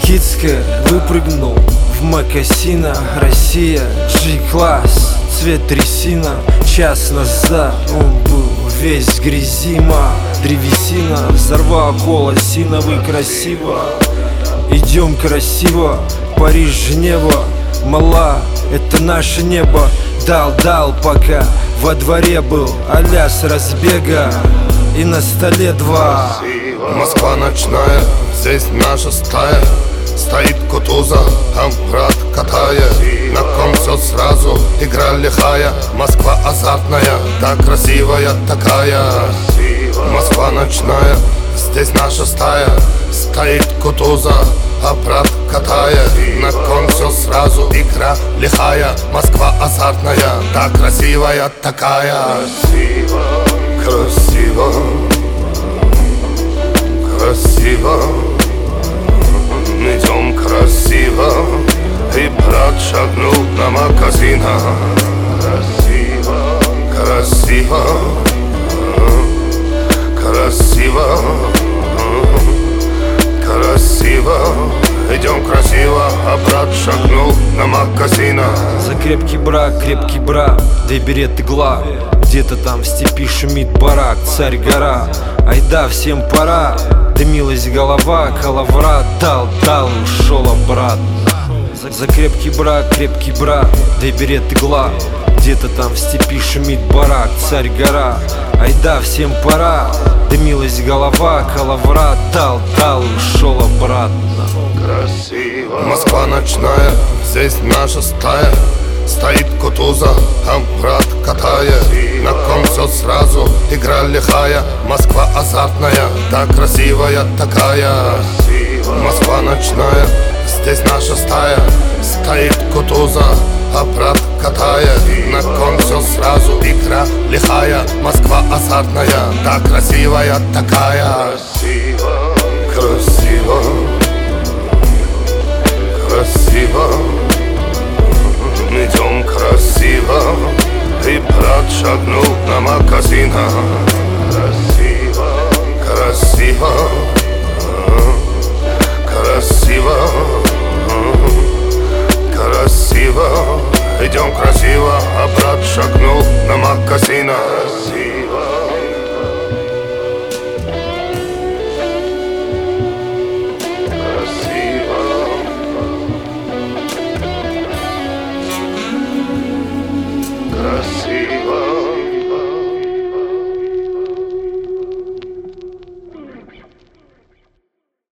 Никитская выпрыгнул в мокасинах. Россия, G-класс, цвет трясина. Час назад он был весь в грязи, древесина. Взорвал колосиновый красиво. Идем красиво, Париж, Женева. Мала, это наше небо. Дал, пока во дворе был а-ля с разбега. И на столе два. Москва ночная, здесь наша стая. Стоит Кутузов, там брат катает. На ком все сразу, игра лихая. Москва азартная, так красивая такая. Москва ночная, здесь наша стая. Стоит Кутузов, а брат катает. На ком все сразу, игра лихая. Москва азартная, так красивая такая. Красиво, красиво, идем красиво. И брат шагнул на магазина. Красиво, красиво, красиво, красиво. Идем красиво, а брат шагнул на магазина. За крепкий брак, две береты гла. Где-то там в степи шумит барак, царь-гора. Айда, всем пора, дымилась голова. Калаврат дал, ушел обратно. За крепкий брак, две береты гла. Где-то там в степи шумит барак, царь-гора. Айда, всем пора, дымилась голова. Калаврат дал, ушел обратно. Красиво. Москва ночная, здесь наша стая. Стоит Кутузов, там брат катает. На ком все сразу, игра лихая. Москва азартная, так красивая такая. Москва ночная, здесь наша стая. Стоит Кутузов, а брат катает. На ком все сразу, игра лихая. Москва азартная, так красивая такая. Красиво, красиво, идем красиво. И брат шагнул на магазина. Красиво, красиво, красиво.